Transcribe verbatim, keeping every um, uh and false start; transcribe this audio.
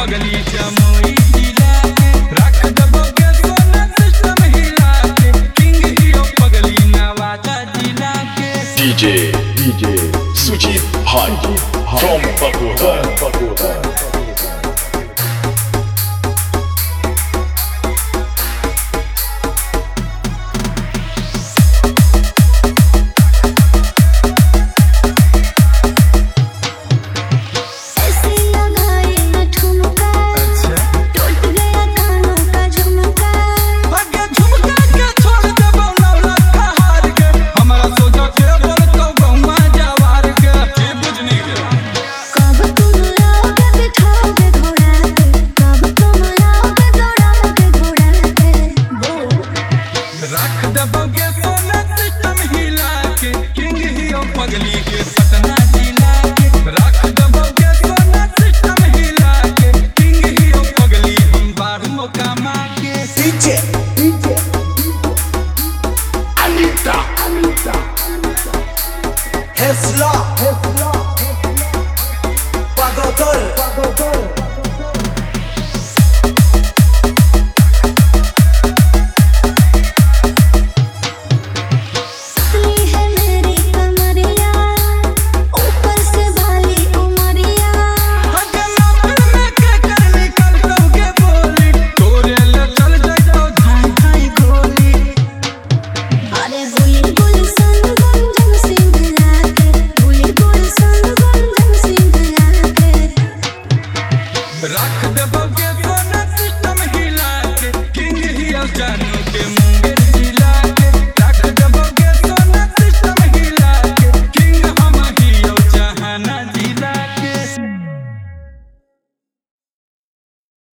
पगली जमुई जिला के रख दबोगे सोना सिस्टम हिला के किंग ही हो पगली नवादा जिला के डीजे डीजे सुजीत हाजी from Pagoda पगली के पटना जिला के रख दबोगे सोना सिस्टम हिला के किंग ही हो पगली हम बार मोकामा के DJ DJ Anita Anita Hesla Hesla Pagodol Pagodol रख दबो